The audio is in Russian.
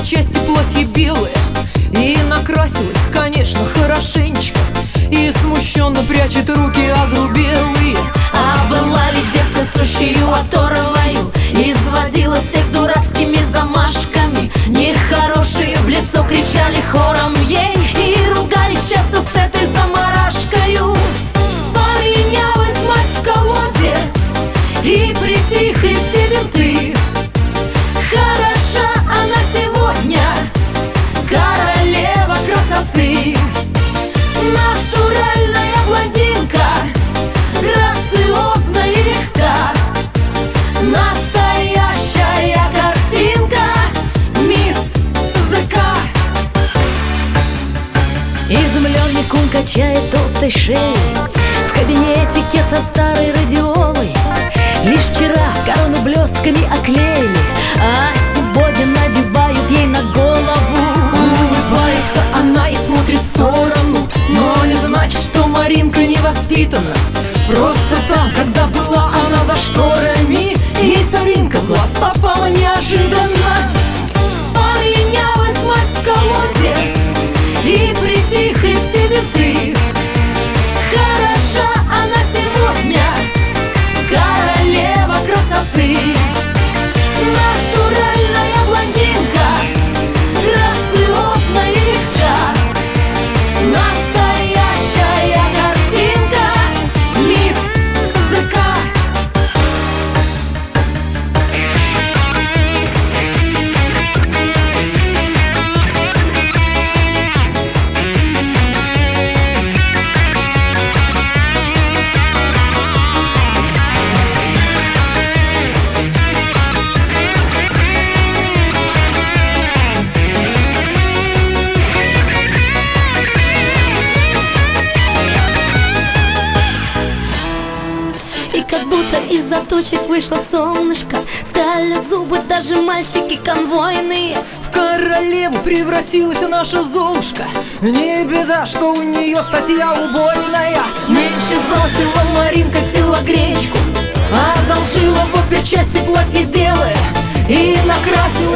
оперчасти платье белое. И накрасилась, конечно, хорошенечко, и смущенно прячет руки огрубелые. А была ведь девка сущую оторвою, изводила всех дурацкими замашками. Нехорошие в лицо кричали хором ей и ругались часто с этой заморашкою. Поменялась масть в колоде, и притихли все менты. Хороша она сегодня, королева красоты. Натуральная блондинка, грациозна и легка, настоящая картинка, мисс ЗК. Изумленный кум качает толстой шеей в кабинетике со старой радиолой. Лишь вчера корону блестками оклеили, а сегодня надевают ей на голову. Улыбается она и смотрит в сторону, но не значит, что Маринка не воспитана. Просто там, когда была она за шторами, ей соринка в глаз попала неожиданно. Поменялась масть в колоде, и притихли все менты. Хороша она сегодня, королева красоты. Натуральная блондинка, грациозна и легка, настоящая картинка, мисс ЗК. И как будто из-за тучек вышло солнышко, скалят зубы даже мальчики конвойные. В королеву превратилась наша Золушка. Не беда, что у нее статья убойная. Меньше сбросила Маринка телогречку, Одолжила в оперчасти платье белое и накрасила